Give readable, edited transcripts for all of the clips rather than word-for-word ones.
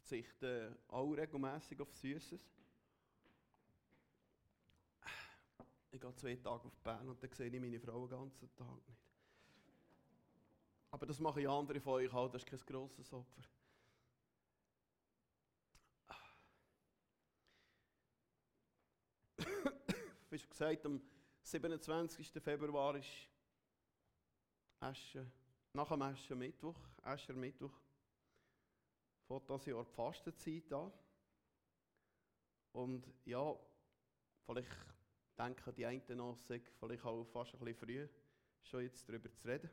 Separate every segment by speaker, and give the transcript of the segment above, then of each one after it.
Speaker 1: verzichte auch regelmässig auf Süßes. Ich gehe 2 Tage auf Bern und dann sehe ich meine Frau den ganzen Tag nicht. Aber das machen ja andere von euch auch, das ist kein grosses Opfer. Wie schon gesagt, am 27. Februar ist nach dem Aschermittwoch, fängt das Jahr die Fastenzeit an. Und ja, vielleicht denken die einen noch, es sei vielleicht auch fast ein bisschen früh, schon jetzt darüber zu reden.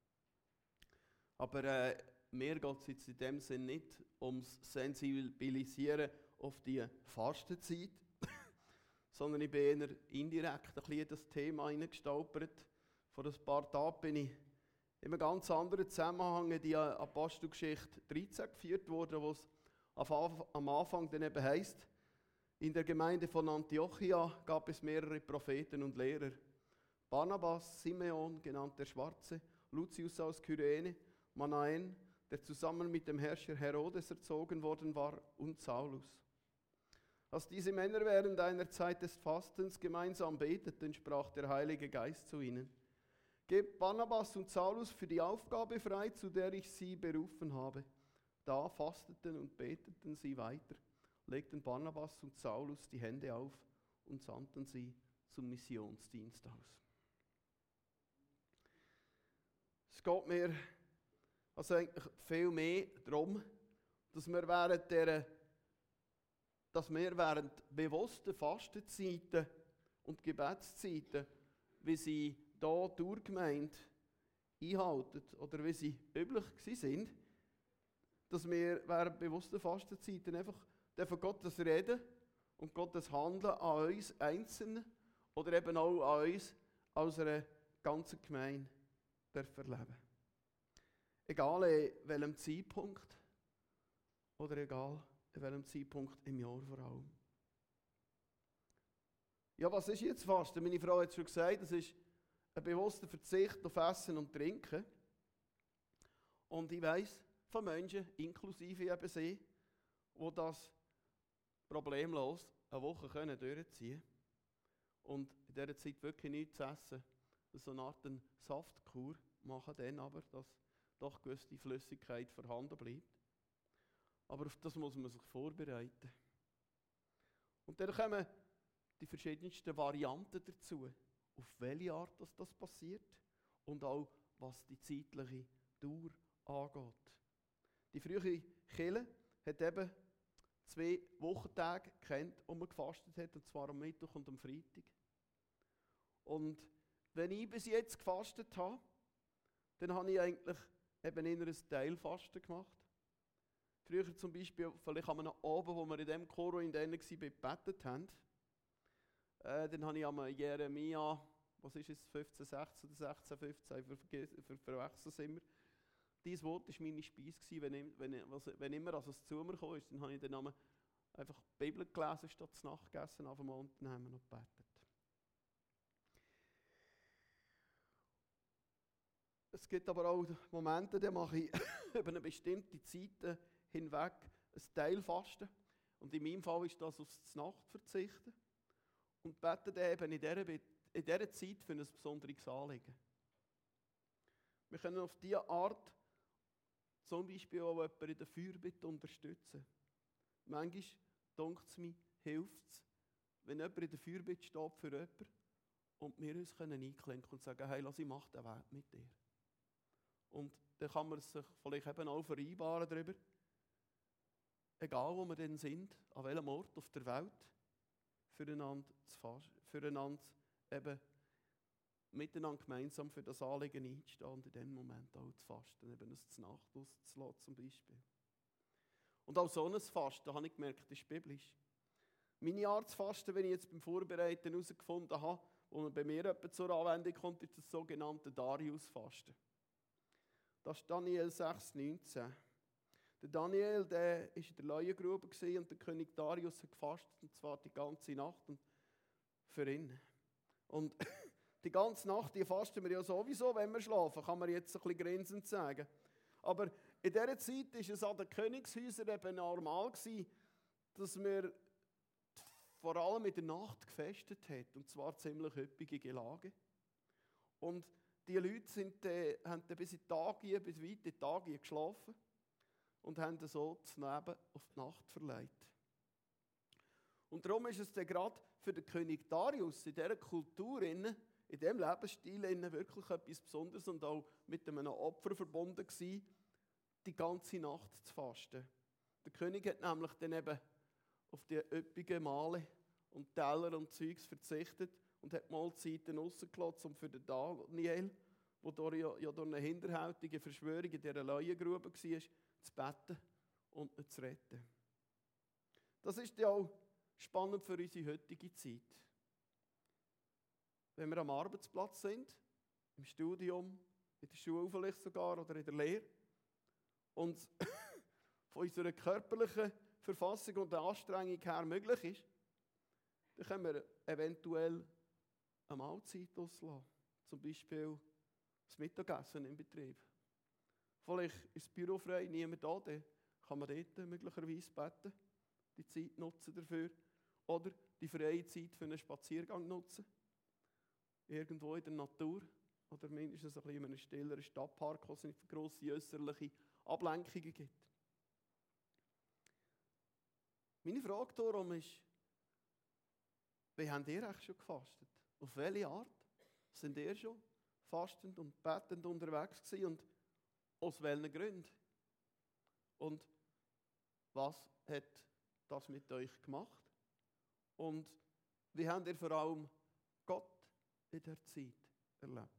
Speaker 1: Aber mir geht es jetzt in dem Sinn nicht ums Sensibilisieren auf die Fastenzeit, sondern ich bin eher indirekt ein bisschen in das Thema hineingestolpert. Vor ein paar Tagen bin ich in einem ganz anderen Zusammenhang in die Apostelgeschichte 13 geführt worden, wo es am Anfang dann eben heisst, in der Gemeinde von Antiochia gab es mehrere Propheten und Lehrer. Barnabas, Simeon, genannt der Schwarze, Lucius aus Kyrene, Manaen, der zusammen mit dem Herrscher Herodes erzogen worden war, und Saulus. Als diese Männer während einer Zeit des Fastens gemeinsam beteten, sprach der Heilige Geist zu ihnen: Gebt Barnabas und Saulus für die Aufgabe frei, zu der ich sie berufen habe. Da fasteten und beteten sie weiter, legten Barnabas und Saulus die Hände auf und sandten sie zum Missionsdienst aus. Es geht mir also eigentlich viel mehr darum, dass wir während bewussten Fastenzeiten und Gebetszeiten, wie sie hier Durchgemeinde einhalten oder wie sie üblich sind, dass wir während bewussten Fastenzeiten einfach von Gottes Reden und Gottes Handeln an uns Einzelnen oder eben auch an uns als einer ganzen Gemeinde erleben. Egal in welchem Zeitpunkt oder egal in welchem Zeitpunkt im Jahr vor allem. Ja, was ist jetzt Fasten? Meine Frau hat es schon gesagt, es ist ein bewusster Verzicht auf Essen und Trinken. Und ich weiss von Menschen, inklusive eben sie, die das problemlos eine Woche durchziehen können und in dieser Zeit wirklich nichts essen, so eine Art Saftkur machen, dann aber, dass doch gewisse Flüssigkeit vorhanden bleibt. Aber auf das muss man sich vorbereiten. Und dann kommen die verschiedensten Varianten dazu, auf welche Art das passiert und auch, was die zeitliche Dauer angeht. Die frühe Kirche hat eben 2 Wochentage gekannt, wo man gefastet hat, und zwar am Mittwoch und am Freitag. Und wenn ich bis jetzt gefastet habe, dann habe ich eigentlich eben eher ein Teilfasten gemacht. Früher zum Beispiel, vielleicht an einem Abend, wo wir in dem Chor in denen gebetet haben, dann habe ich am Jeremia, was ist es, 15,16 oder 16,15, verwechseln es immer. Dieses Wort war meine Speise, wenn immer es zu mir kam, dann habe ich den Namen einfach die Bibel gelesen, statt das Nacht gegessen, auf dem Mond, dann haben wir noch gebetet. Es gibt aber auch Momente, da mache ich über eine bestimmte Zeit hinweg ein Teilfasten. Und in meinem Fall ist das aufs Nacht verzichten. Und bete dann eben in dieser Zeit für ein besonderes Anliegen. Wir können auf diese Art zum Beispiel auch jemanden in der Fürbitte unterstützen. Manchmal, denkt es mir, hilft es, wenn jemand in der Fürbitte steht für jemanden und wir uns einklinken und sagen, hey, lass, ich mache den Weg mit dir. Und dann kann man sich vielleicht eben auch vereinbaren darüber, egal wo wir denn sind, an welchem Ort auf der Welt, füreinander eben miteinander gemeinsam für das Anliegen einzustehen und in dem Moment auch zu fasten, eben ein Nacht auszulassen zum Beispiel. Und auch so ein Fasten, habe ich gemerkt, ist biblisch. Meine Art zu fasten, wenn ich jetzt beim Vorbereiten herausgefunden habe, wo bei mir etwa zur Anwendung kommt, ist das sogenannte Darius-Fasten. Das ist Daniel 6,19. Der Daniel, der war in der Leuengrube und der König Darius hat gefastet, und zwar die ganze Nacht und für ihn. Und die ganze Nacht, die fasten wir ja sowieso, wenn wir schlafen, kann man jetzt ein bisschen grinsend sagen. Aber In dieser Zeit war es an den Königshäusern eben normal gewesen, dass man vor allem in der Nacht gefestet hat, und zwar ziemlich üppige Gelage. Und die Leute haben dann bis weit in die Tage geschlafen und haben so das Leben auf die Nacht verlegt. Und darum ist es dann gerade für den König Darius in dieser Kultur, in diesem Lebensstil wirklich etwas Besonderes und auch mit einem Opfer verbunden gewesen, die ganze Nacht zu fasten. Der König hat nämlich dann eben auf die üppigen Mahle und Teller und Zeugs verzichtet und hat Mahlzeiten rausgelassen, um für den Daniel, der durch eine hinterhältige Verschwörung in dieser Leuengrube war, zu beten und ihn zu retten. Das ist ja auch spannend für unsere heutige Zeit. Wenn wir am Arbeitsplatz sind, im Studium, in der Schule vielleicht sogar oder in der Lehre und von unserer körperlichen Verfassung und der Anstrengung her möglich ist, dann können wir eventuell eine Mahlzeit auslassen. Zum Beispiel das Mittagessen im Betrieb. Vielleicht ist das Büro frei, niemand da, dann kann man dort möglicherweise beten, die Zeit nutzen dafür. Oder die freie Zeit für einen Spaziergang nutzen. Irgendwo in der Natur. Oder mindestens ein bisschen in einem stilleren Stadtpark, wo es nicht grosse äußerliche Ablenkungen gibt. Meine Frage darum ist, wie habt ihr eigentlich schon gefastet? Auf welche Art sind ihr schon fastend und betend unterwegs gewesen und aus welchen Gründen? Und was hat das mit euch gemacht? Und wie habt ihr vor allem Gott in der Zeit erlebt?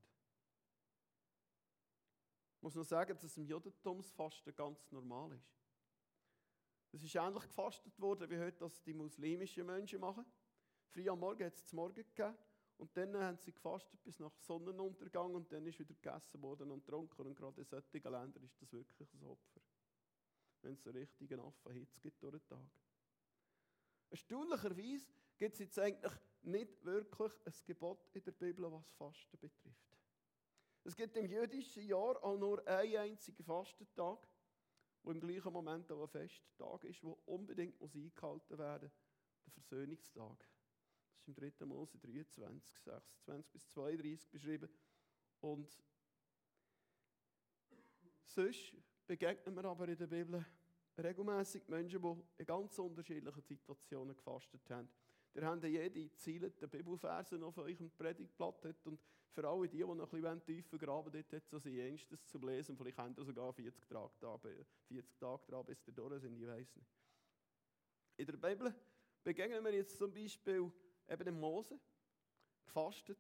Speaker 1: Ich muss noch sagen, dass im Judentum das Fasten ganz normal ist. Es ist ähnlich gefastet worden, wie heute das die muslimischen Menschen machen. Früh am Morgen hat es zum Morgen gegeben und dann haben sie gefastet bis nach Sonnenuntergang und dann ist wieder gegessen worden und getrunken. Und gerade in solchen Ländern ist das wirklich ein Opfer. Wenn es so richtig eine Affenhitze gibt durch den Tag. Erstaunlicherweise gibt es jetzt eigentlich nicht wirklich ein Gebot in der Bibel, was Fasten betrifft. Es gibt im jüdischen Jahr auch nur einen einzigen Fastentag, wo im gleichen Moment auch ein Festtag ist, der unbedingt eingehalten werden muss, der Versöhnungstag. Das ist im 3. Mose 23, 26 bis 32 beschrieben. Und sonst begegnen wir aber in der Bibel regelmässig Menschen, die in ganz unterschiedlichen Situationen gefastet haben. Ihr habt ja jede gezielten Bibelverse auf eurem Predigtblatt. Und für alle die noch ein bisschen tiefer graben, dort hat es also jenstes zu lesen. Vielleicht habt ihr sogar 40 Tage dran, bis ihr durch sind, ich weiss nicht. In der Bibel begegnen wir jetzt zum Beispiel eben dem Mose, gefastet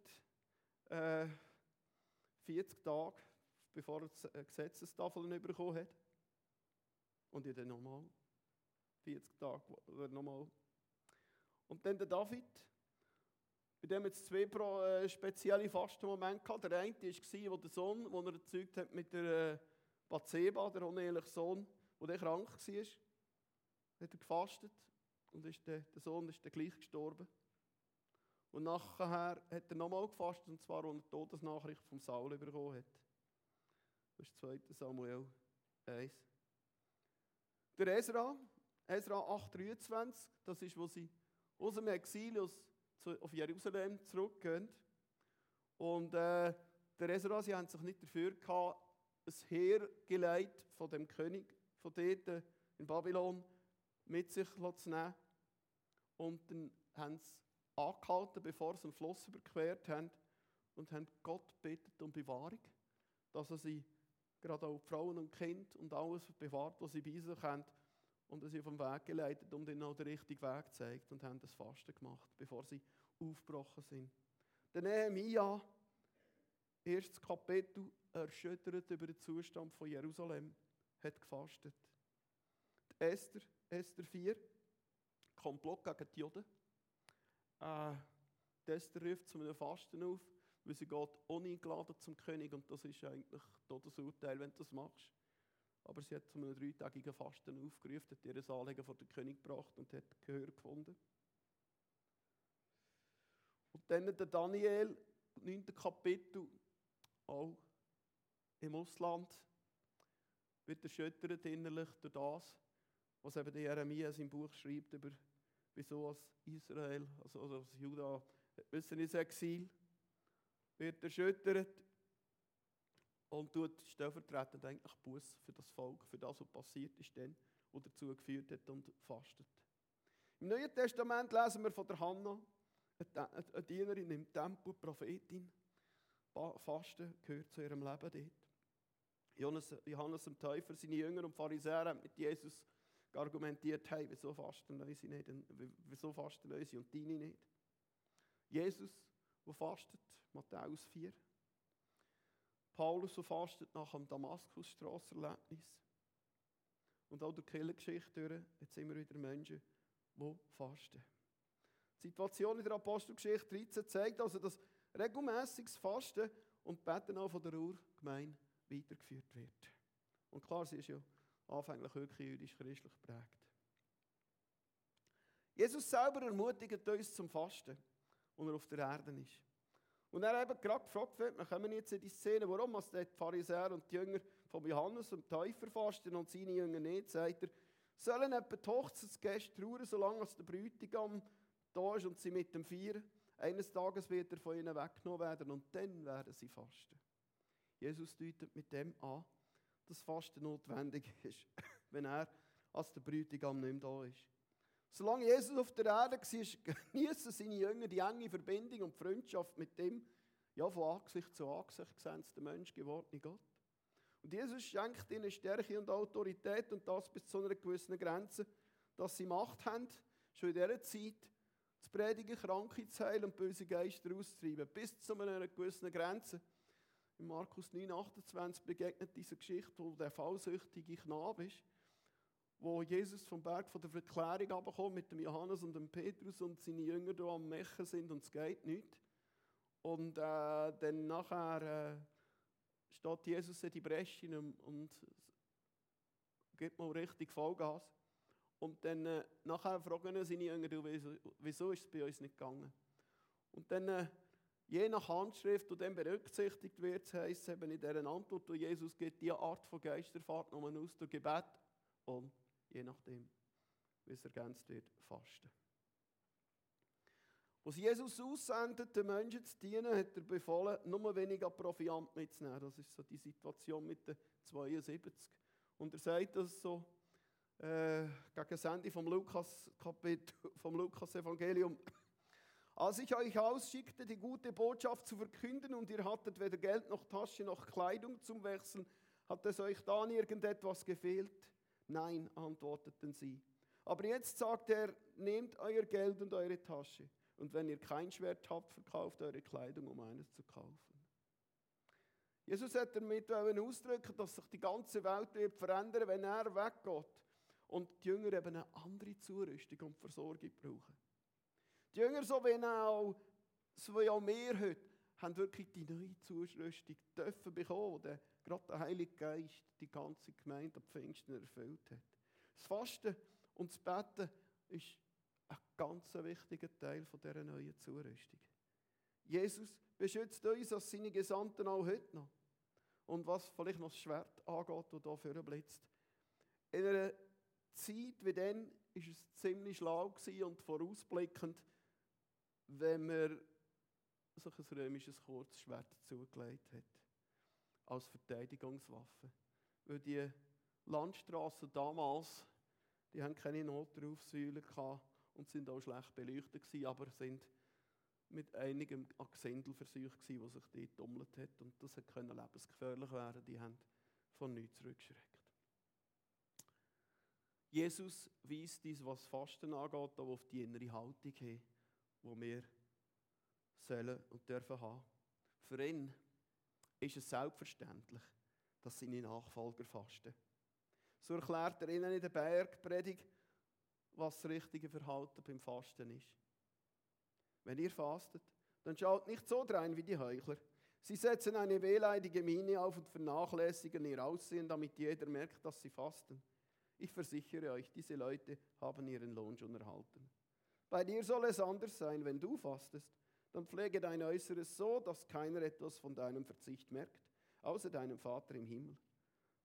Speaker 1: 40 Tage, bevor er die Gesetzestafeln bekommen hat. Und in den nochmal 40 Tage oder nochmal. Und dann der David, bei dem jetzt zwei spezielle Fastenmomente hatte. Der eine war, wo der Sohn, den er erzeugt hat mit der Bathseba, der uneheliche Sohn, der krank war, hat er gefastet und der Sohn ist dann gleich gestorben. Und nachher hat er nochmal gefastet, und zwar, als er die Todesnachricht vom Saul bekommen hat. Das ist 2. Samuel 1. Der Esra 8,23, das ist, wo sie aus dem Exil auf Jerusalem zurückgehen. Und der Esra, sie haben sich nicht dafür gehabt, ein Heer von dem König von dort in Babylon mit sich zu nehmen. Und dann haben sie angehalten, bevor sie einen Fluss überquert haben, und haben Gott gebeten um Bewahrung, dass er sie, gerade auch Frauen und Kinder und alles bewahrt, was sie bei sich haben, und sie auf den Weg geleitet und ihnen auch den richtigen Weg gezeigt und haben das Fasten gemacht, bevor sie aufgebrochen sind. Der Nehemia, 1. Kapitel, erschüttert über den Zustand von Jerusalem, hat gefastet. Die Esther 4, Komplott gegen die Juden. Die Esther ruft zu einem Fasten auf, weil sie geht uneingeladen zum König, und das ist eigentlich Todesurteil, wenn du das machst. Aber sie hat zu einem 3-tägigen Fasten aufgerufen, hat ihr Anliegen vor den König gebracht und hat Gehör gefunden. Und dann der Daniel, 9. Kapitel, auch im Ausland. wird erschüttert innerlich durch das, was eben der Jeremia in seinem Buch schreibt, über wieso als Israel, also als Juda, müssen ins Exil, wird erschüttert und tut stellvertretend eigentlich Buß für das Volk, für das, was passiert ist dann, was dazu geführt hat und fastet. Im Neuen Testament lesen wir von der Hannah, eine Dienerin im Tempel, Prophetin. Fasten gehört zu ihrem Leben dort. Johannes dem Täufer, seine Jünger und Pharisäer haben mit Jesus argumentiert, hey, wieso fasten unsere nicht, wieso fasten unsere und deine nicht? Jesus, der fastet, Matthäus 4. Paulus, der fastet nach dem Damaskusstrasserlebnis. Und auch durch die Kirchengeschichte durch, jetzt sind wir wieder Menschen, die fasten. Die Situation in der Apostelgeschichte 13 zeigt also, dass regelmäßiges Fasten und Beten auch von der Urgemeinde weitergeführt wird. Und klar, sie ist ja anfänglich wirklich jüdisch-christlich geprägt. Jesus selber ermutigt uns zum Fasten, als er auf der Erde ist. Und er eben gerade gefragt wird, wir kommen jetzt in die Szene, warum als die Pharisäer und die Jünger von Johannes dem Täufer fasten und seine Jünger nicht, sagt er, sollen etwa die Hochzeitsgäste trauern, solange der Bräutigam da ist und sie mit dem feiern. Eines Tages wird er von ihnen weggenommen werden und dann werden sie fasten. Jesus deutet mit dem an, dass Fasten notwendig ist, wenn er als der Bräutigam nicht mehr da ist. Solange Jesus auf der Erde war, genießen seine Jünger die enge Verbindung und Freundschaft mit dem, ja, von Angesicht zu Angesicht gesehen, der Mensch gewordene Gott. Und Jesus schenkt ihnen Stärke und Autorität und das bis zu einer gewissen Grenze, dass sie Macht haben, schon in dieser Zeit zu predigen, Kranke zu heilen und böse Geister auszutreiben. Bis zu einer gewissen Grenze. In Markus 9,28 begegnet diese Geschichte, wo der fallsüchtige Knabe ist, wo Jesus vom Berg von der Verklärung runterkommt mit dem Johannes und dem Petrus und seine Jünger da am Mechen sind und es geht nicht. Und dann nachher steht Jesus in die Bresche und gibt mal richtig Vollgas. Und dann nachher fragen seine Jünger, wieso ist es bei uns nicht gegangen? Und dann, je nach Handschrift, die dann berücksichtigt wird, heisst es eben in dieser Antwort, die Jesus gibt, diese Art von Geisterfahrt nur aus durch Gebet und je nachdem, wie es ergänzt wird, Fasten. Als Jesus aussendet, den Menschen zu dienen, hat er befohlen, nur weniger Proviant mitzunehmen. Das ist so die Situation mit den 72. Und er sagt das so gegen das Ende vom Lukas-Evangelium. Als ich euch ausschickte, die gute Botschaft zu verkünden und ihr hattet weder Geld noch Tasche noch Kleidung zum Wechseln, hat es euch dann irgendetwas gefehlt? Nein, antworteten sie. Aber jetzt sagt er, nehmt euer Geld und eure Tasche. Und wenn ihr kein Schwert habt, verkauft eure Kleidung, um eines zu kaufen. Jesus hat damit ausdrücken, dass sich die ganze Welt wird verändern, wenn er weggeht. Und die Jünger eben eine andere Zurüstung und Versorgung brauchen. Die Jünger, so wie auch wir heute, haben wirklich die neue Zurüstung dürfen bekommen, die gerade der Heilige Geist die ganze Gemeinde am Pfingsten erfüllt hat. Das Fasten und das Beten ist ein ganz wichtiger Teil von dieser neuen Zurüstung. Jesus beschützt uns als seine Gesandten auch heute noch. Und was vielleicht noch das Schwert angeht, das hier vorne blitzt. In einer Zeit wie dann war es ziemlich schlau und vorausblickend, wenn man sich ein römisches Kurzschwert zugelegt hat. Als Verteidigungswaffe. Weil die Landstraßen damals, die haben keine Notrufsäulen gehabt und sind auch schlecht beleuchtet gewesen, aber sind mit einigem Gesindel versucht gewesen, was sich dort tummelt hat. Und das konnte lebensgefährlich werden. Die haben von nichts zurückgeschreckt. Jesus weist uns, was Fasten angeht, auch auf die innere Haltung hin, die wir sollen und dürfen haben. Für ihn ist es selbstverständlich, dass seine Nachfolger fasten. So erklärt er ihnen in der Bergpredigt, was das richtige Verhalten beim Fasten ist. Wenn ihr fastet, dann schaut nicht so drein wie die Heuchler. Sie setzen eine wehleidige Miene auf und vernachlässigen ihr Aussehen, damit jeder merkt, dass sie fasten. Ich versichere euch, diese Leute haben ihren Lohn schon erhalten. Bei dir soll es anders sein, wenn du fastest. Dann pflege dein Äußeres so, dass keiner etwas von deinem Verzicht merkt, außer deinem Vater im Himmel.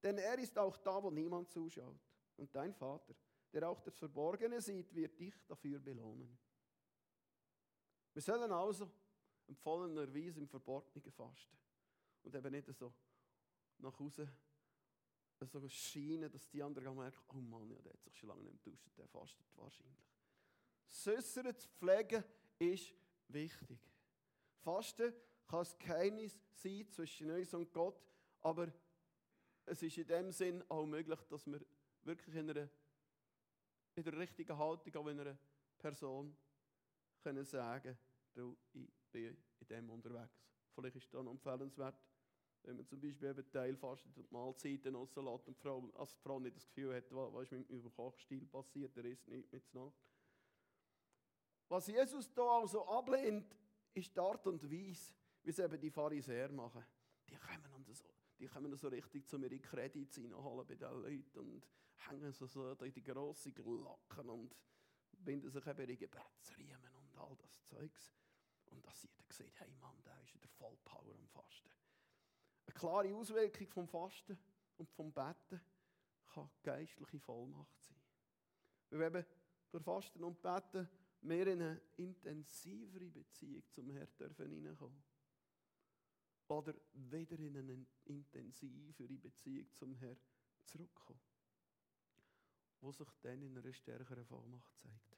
Speaker 1: Denn er ist auch da, wo niemand zuschaut. Und dein Vater, der auch das Verborgene sieht, wird dich dafür belohnen. Wir sollen also empfohlenerweise im Verborgenen fasten. Und eben nicht so nach Hause so scheinen, dass die anderen merken, oh Mann, ja, der hat sich schon lange nicht mehr geduscht, der fastet wahrscheinlich. Säussern zu pflegen ist wichtig. Fasten kann ein Geheimnis sein zwischen uns und Gott, aber es ist in dem Sinn auch möglich, dass wir wirklich in der richtigen Haltung auch einer Person können sagen, du, ich bin in dem unterwegs. Vielleicht ist das noch empfehlenswert, wenn man zum Beispiel eben teilfastet und Mahlzeiten rauslässt und die Frau nicht das Gefühl hat, was ist mit meinem Kochstil passiert, der isst nicht mit Nacht. Was Jesus hier also ablehnt, ist die Art und Weise, wie es eben die Pharisäer machen. Die kommen so richtig zu mir in Kredits reinholen bei den Leuten und hängen so in die grossen Glocken und binden sich eben in Gebetsriemen und all das Zeugs. Und dass jeder sieht, hey Mann, der ist wieder voll Power am Fasten. Eine klare Auswirkung vom Fasten und vom Beten kann geistliche Vollmacht sein. Weil wir eben durch Fasten und Beten mehr in eine intensivere Beziehung zum Herrn dürfen hineinkommen. Oder wieder in eine intensivere Beziehung zum Herrn zurückkommen. Wo sich dann in einer stärkeren Vollmacht zeigt.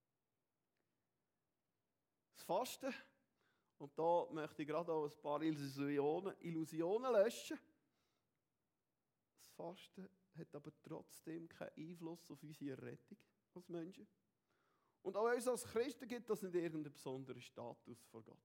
Speaker 1: Das Fasten, und da möchte ich gerade auch ein paar Illusionen löschen. Das Fasten hat aber trotzdem keinen Einfluss auf unsere Rettung als Menschen. Und auch uns als Christen gibt das nicht irgendeinen besonderen Status vor Gott.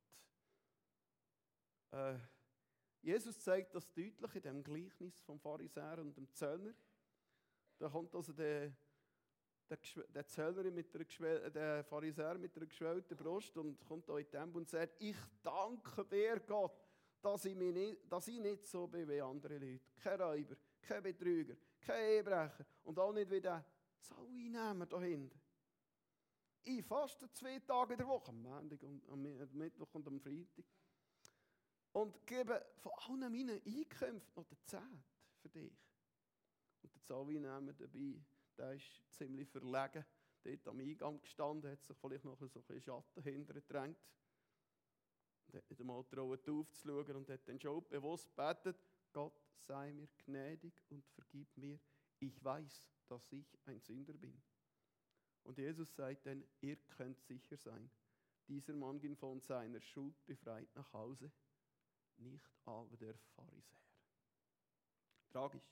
Speaker 1: Jesus zeigt das deutlich in dem Gleichnis vom Pharisäer und dem Zöllner. Da kommt also der Zöllner der Pharisäer mit einer geschwellten Brust und kommt da in den Tempel und sagt, ich danke dir, Gott, dass ich nicht so bin wie andere Leute. Kein Räuber, kein Betrüger, kein Ehebrecher und auch nicht wie der Zolleinnehmer da hinten. Ich faste 2 Tage in der Woche, am Montag, am Mittwoch und am Freitag. Und gebe von allen meinen Einkünften noch den Zehnten für dich. Und der Zolleinnehmer dabei, der ist ziemlich verlegen, dort am Eingang gestanden, hat sich vielleicht noch so ein bisschen Schatten hintergedrängt. Und hat nicht einmal getraut aufzuschauen und hat dann schon bewusst gebetet, Gott sei mir gnädig und vergib mir, ich weiß, dass ich ein Sünder bin. Und Jesus sagt dann, ihr könnt sicher sein, dieser Mann ging von seiner Schuld befreit nach Hause, nicht aber der Pharisäer. Tragisch.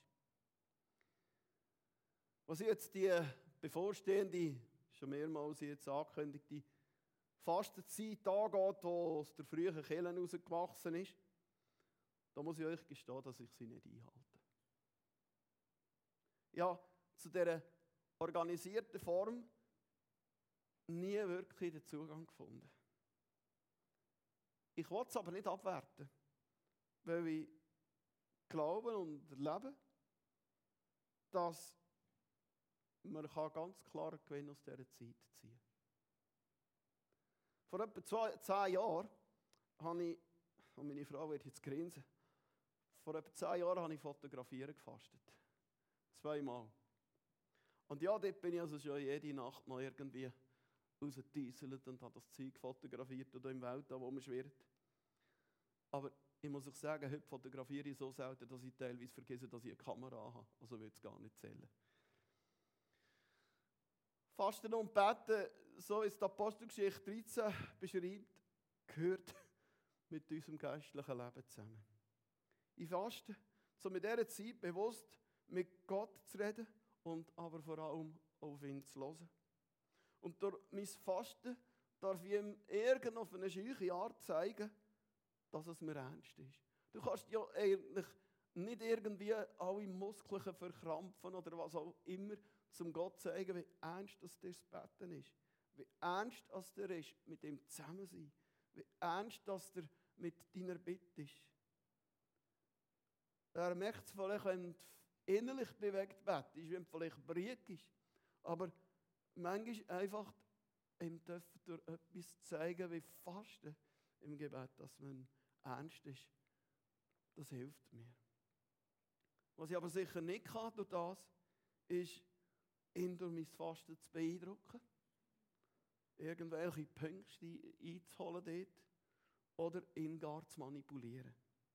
Speaker 1: Was jetzt die bevorstehende, schon mehrmals jetzt angekündigte Fastenzeit angeht, die aus der frühen Kirche herausgewachsen ist, da muss ich euch gestehen, dass ich sie nicht einhalte. Ja, zu dieser organisierten Form nie wirklich den Zugang gefunden. Ich will es aber nicht abwerten, weil ich glaube und erlebe, dass man ganz klar einen Gewinn aus dieser Zeit ziehen kann. Vor etwa 10 Jahren habe ich, und meine Frau wird jetzt grinsen, vor etwa 10 Jahren habe ich fotografieren gefastet. 2-mal. Und ja, dort bin ich also schon jede Nacht noch irgendwie rausgetäuselt und habe das Zeug fotografiert oder im Weltall, wo man schwirrt. Aber ich muss euch sagen, heute fotografiere ich so selten, dass ich teilweise vergesse, dass ich eine Kamera habe. Also will es gar nicht zählen. Fasten und Beten, so wie es die Apostelgeschichte 13 beschreibt, gehört mit unserem geistlichen Leben zusammen. Ich faste, um in dieser Zeit bewusst mit Gott zu reden und aber vor allem auf ihn zu hören. Und durch mein Fasten darf ich ihm auf eine scheuche Art zeigen, dass es mir ernst ist. Du kannst ja eigentlich nicht irgendwie alle Muskeln verkrampfen oder was auch immer, zum Gott zeigen, wie ernst das Beten ist. Wie ernst das dir ist, mit ihm zusammen sein. Wie ernst das dir mit deiner Bitte ist. Er merkt es vielleicht, wenn du innerlich bewegt betest, wenn du vielleicht brütig ist. Aber manchmal einfach ihm dürfen durch etwas zeigen, wie Fasten im Gebet, dass man ernst ist. Das hilft mir. Was ich aber sicher nicht kann durch das, ist, ihn durch mein Fasten zu beeindrucken, irgendwelche Punkte einzuholen dort oder ihn gar zu manipulieren.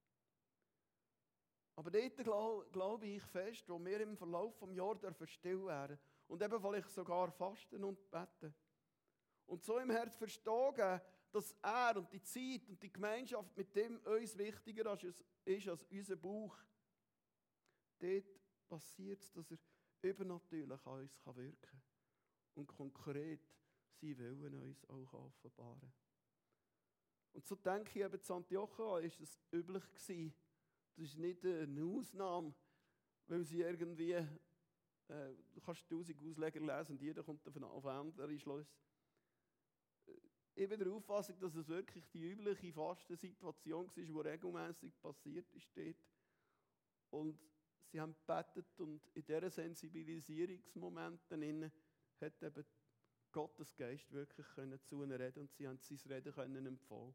Speaker 1: Aber dort glaube ich fest, wo wir im Verlauf des Jahres still werden und eben vielleicht sogar fasten und beten. Und so im Herz verstehen, dass er und die Zeit und die Gemeinschaft mit dem uns wichtiger ist als unser Bauch. Dort passiert es, dass er übernatürlich an uns wirken kann und konkret sein Willen uns auch offenbaren kann. Und so denke ich eben, in Antiochia ist es üblich gewesen. Das ist nicht eine Ausnahme, weil sie irgendwie, du kannst 1000 Ausleger lesen und jeder kommt auf einen anderen Schluss. Ich bin der Auffassung, dass es wirklich die übliche Fastensituation war, die regelmäßig passiert ist dort. Und sie haben gebetet und in diesen Sensibilisierungsmomenten hat eben Gottes Geist wirklich zu ihnen reden und sie haben sein Reden können empfangen.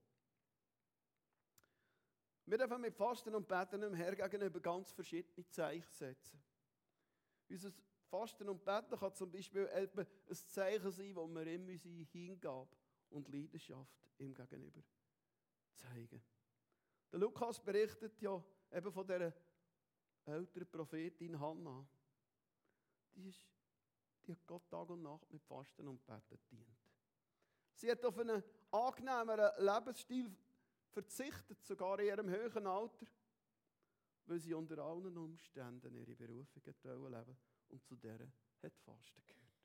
Speaker 1: Wir dürfen mit Fasten und Beten dem Herrn gegenüber ganz verschiedene Zeichen setzen. Unser Fasten und Beten kann zum Beispiel ein Zeichen sein, wo wir ihm unsere Hingabe und Leidenschaft ihm gegenüber zeigen. Der Lukas berichtet ja eben von dieser älteren Prophetin Hannah. Die hat Gott Tag und Nacht mit Fasten und Beten gedient. Sie hat auf einen angenehmeren Lebensstil verzichtet, sogar in ihrem höheren Alter, weil sie unter allen Umständen ihre Berufung leben und zu der hat Fasten gehört.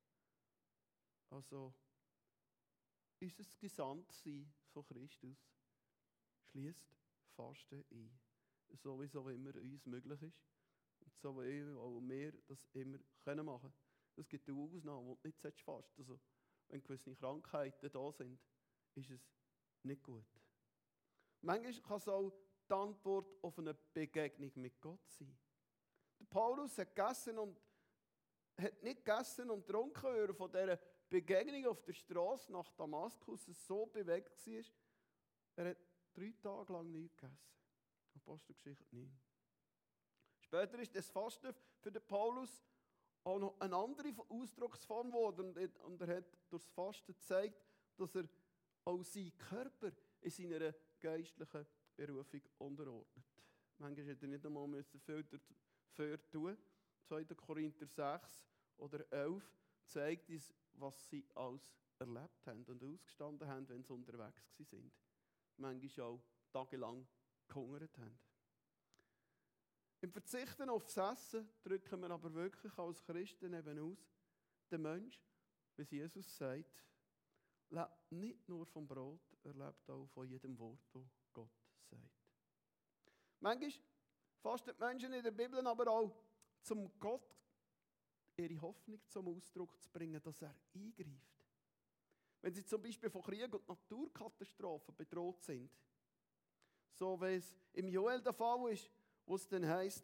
Speaker 1: Also, unser Gesandtsein von Christus schließt Fasten ein. Sowieso immer uns möglich ist. Und so wie auch wir das immer machen können. Es gibt eine Ausnahme, wo du nicht fasten sollst. Also, wenn gewisse Krankheiten da sind, ist es nicht gut. Manchmal kann es auch die Antwort auf eine Begegnung mit Gott sein. Der Paulus hat nicht gegessen und getrunken, weil er von dieser Begegnung auf der Straße nach Damaskus so bewegt war. Er hat 3 Tage lang nichts gegessen. Apostelgeschichte 9. Später ist das Fasten für den Paulus auch noch eine andere Ausdrucksform geworden. Und er hat durch das Fasten gezeigt, dass er auch seinen Körper in seiner geistlichen Berufung unterordnet. Manchmal hätte er nicht einmal viel dafür tun. 2. Korinther 6 oder 11 zeigt uns, was sie alles erlebt haben und ausgestanden haben, wenn sie unterwegs waren. Manchmal auch tagelang gehungert haben. Im Verzichten aufs Essen drücken wir aber wirklich als Christen eben aus, der Mensch, wie es Jesus sagt, lebt nicht nur vom Brot, er lebt auch von jedem Wort, das Gott sagt. Manchmal fasten die Menschen in der Bibel aber auch, zum Gott ihre Hoffnung zum Ausdruck zu bringen, dass er eingreift. Wenn sie zum Beispiel von Krieg und Naturkatastrophen bedroht sind, so wie es im Joel der Fall ist, wo es dann heisst,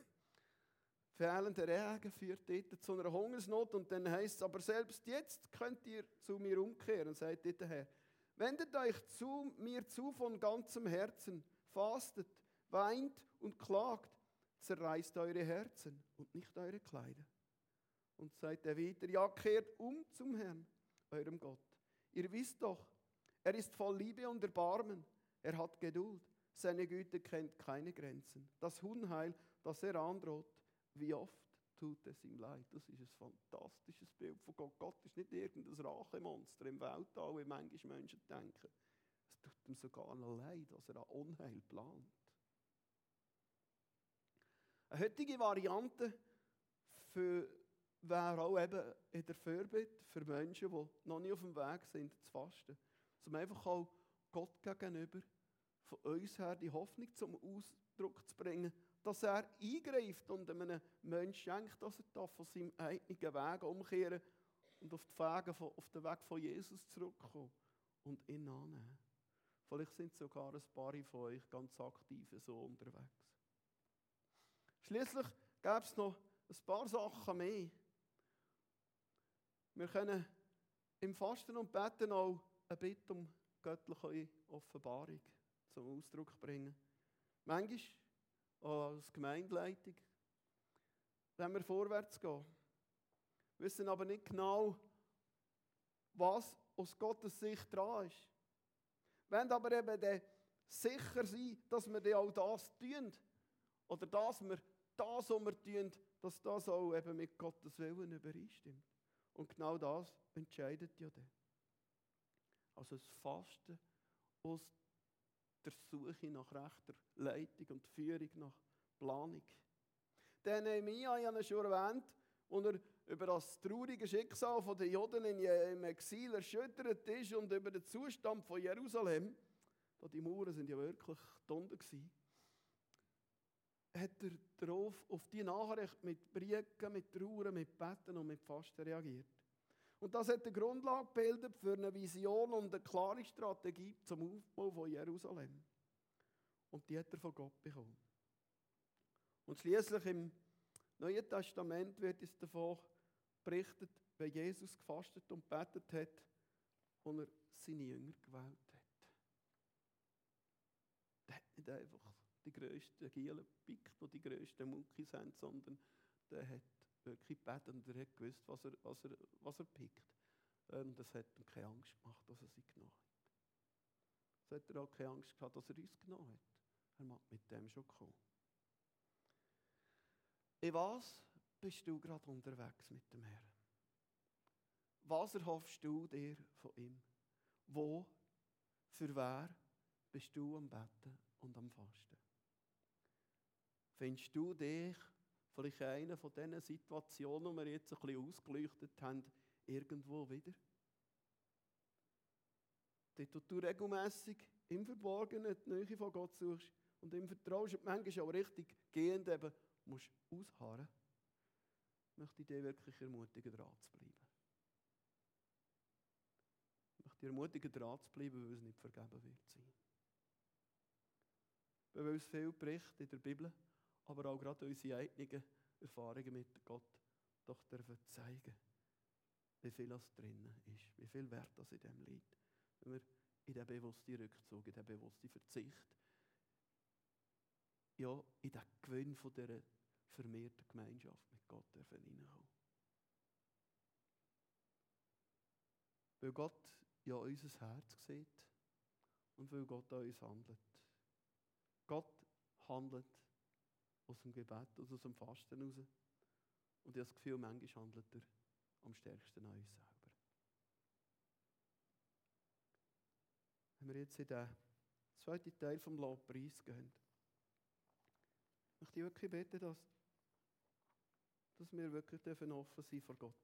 Speaker 1: fehlender Regen führt dort zu einer Hungersnot und dann heisst es, aber selbst jetzt könnt ihr zu mir umkehren, sagt der Herr. Wendet euch mir zu von ganzem Herzen, fastet, weint und klagt, zerreißt eure Herzen und nicht eure Kleider. Und sagt er weiter, ja, kehrt um zum Herrn, eurem Gott. Ihr wisst doch, er ist voll Liebe und Erbarmen, er hat Geduld. Seine Güte kennt keine Grenzen. Das Unheil, das er androht, wie oft tut es ihm leid. Das ist ein fantastisches Bild von Gott. Gott ist nicht irgendein Rachemonster im Weltall, wie manchmal Menschen denken. Es tut ihm sogar noch leid, was er an Unheil plant. Eine heutige Variante wäre auch eben in der Fürbitte für Menschen, die noch nicht auf dem Weg sind, zu fasten. Um einfach auch Gott gegenüber von uns her die Hoffnung zum Ausdruck zu bringen, dass er eingreift und einem Menschen schenkt, dass er von seinem eigenen Weg umkehren und auf den Weg von Jesus zurückkommen und ihn annehmen. Vielleicht sind sogar ein paar von euch ganz aktiv so unterwegs. Schliesslich gäbe es noch ein paar Sachen mehr. Wir können im Fasten und Beten auch eine Bitte um göttliche Offenbarung zum Ausdruck bringen. Manchmal als Gemeindeleitung wenn wir vorwärts gehen. Wir wissen aber nicht genau, was aus Gottes Sicht dran ist. Wir wollen aber eben sicher sein, dass wir dann auch das tun. Oder dass wir das, was wir tun, dass das auch eben mit Gottes Willen übereinstimmt. Und genau das entscheidet ja dann. Also das Fasten aus der Suche nach rechter Leitung und Führung, nach Planung. Der Nehemia, ich habe ihn schon erwähnt, und er über das traurige Schicksal der Juden im Exil erschüttert ist und über den Zustand von Jerusalem, da die Mauern sind ja wirklich drunter gewesen, hat er darauf, auf die Nachricht mit Brieken, mit Trauern, mit Betten und mit Fasten reagiert. Und das hat die Grundlage gebildet für eine Vision und eine klare Strategie zum Aufbau von Jerusalem. Und die hat er von Gott bekommen. Und schließlich im Neuen Testament wird es davon berichtet, wie Jesus gefastet und gebetet hat und er seine Jünger gewählt hat. Der hat nicht einfach die grössten Gielen gepickt, die die grössten Muckis sind, sondern der hat wirklich gebetet und er hat gewusst, was er pickt. Und das hat ihm keine Angst gemacht, dass er sie genommen hat. Es hat er auch keine Angst gehabt, dass er uns genommen hat. Er mag mit dem schon kommen. In was bist du gerade unterwegs mit dem Herrn? Was erhoffst du dir von ihm? Wo, für wer bist du am Betten und am Fasten? Findest du dich vielleicht in einer von diesen Situationen, die wir jetzt ein bisschen ausgeleuchtet haben, irgendwo wieder? Dort, wo du regelmässig im Verborgenen die Nähe von Gott suchst und ihm vertraust und manchmal auch richtig gehend eben musst ausharren, möchte ich dich wirklich ermutigen, dran zu bleiben. Ich möchte dich ermutigen, dran zu bleiben, weil es nicht vergeben wird sein. Weil es viel berichtet in der Bibel, aber auch gerade unsere eigenen Erfahrungen mit Gott doch dürfen zeigen, wie viel das drinnen ist, wie viel Wert das in dem liegt. Wenn wir in den bewussten Rückzug, in den bewussten Verzicht, ja, in den Gewinn von dieser vermehrten Gemeinschaft mit Gott dürfen hineinkommen. Weil Gott ja unser Herz sieht und weil Gott an uns handelt. Gott handelt aus dem Gebet, aus dem Fasten raus. Und ich habe das Gefühl, manchmal handelt er am stärksten an uns selber. Wenn wir jetzt in den zweiten Teil vom Lobpreis gehen, möchte ich wirklich beten, dass wir wirklich offen sein vor Gott.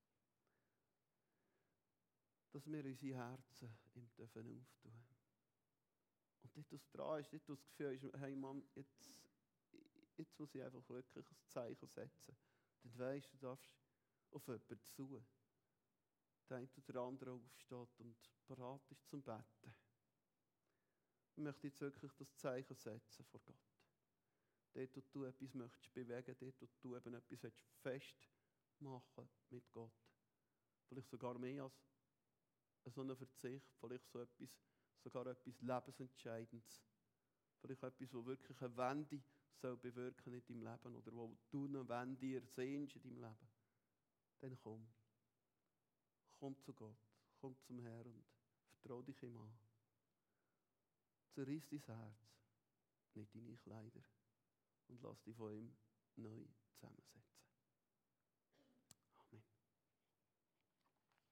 Speaker 1: Dass wir unsere Herzen ihm auftun dürfen. Und dort, was dran ist, dort, was das Gefühl ist, hey Mann, jetzt muss ich einfach wirklich ein Zeichen setzen. Dann weisst du, darfst auf jemanden zu. Der eine oder andere aufsteht und bereit ist zum Betten. Ich möchte jetzt wirklich das Zeichen setzen vor Gott. Dort, wo du etwas möchtest bewegen, dort, wo du eben etwas festmachen mit Gott. Vielleicht sogar mehr als so einen Verzicht, vielleicht sogar etwas Lebensentscheidendes. Vielleicht etwas, das wirklich eine Wende soll bewirken in deinem Leben oder wo du eine Wende ersehnst in deinem Leben. Dann komm. Komm zu Gott. Komm zum Herrn und vertrau dich ihm an. Zerriss dein Herz, nicht deine Kleider und lass dich von ihm neu zusammensetzen.